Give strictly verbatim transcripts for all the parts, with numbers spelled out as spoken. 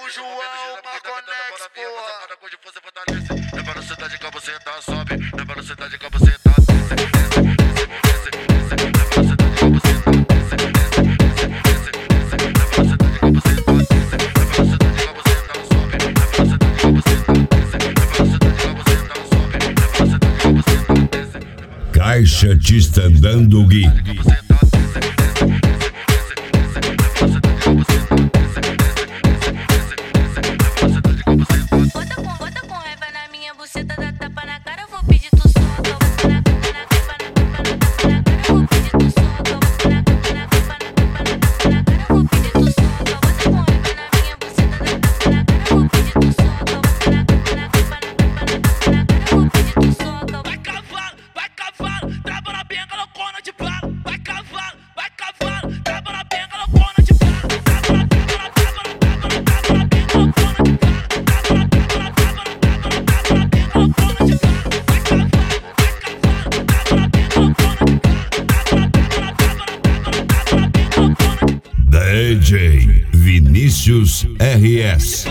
o João Marconex, porra. Com de força fortalece. Na velocidade que você tá sobe. Na velocidade que você tá desce, desce, desce, desce, desce. Na velocidade que você tá desce, desce, desce, desce, desce. Na velocidade que você tá desce. Na velocidade que você tá sobe. Na velocidade que você tá desce. Na velocidade que você tá sobe. Na velocidade que você tá desce. Caixa de Estandando Gui. D J Vinícius R S.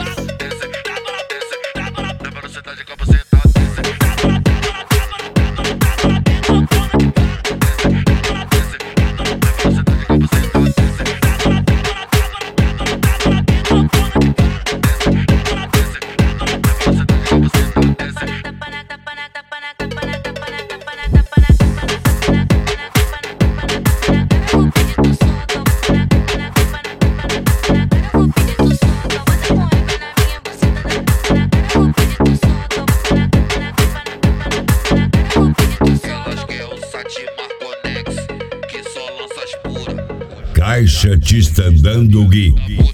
Caixa de Estandando Gui.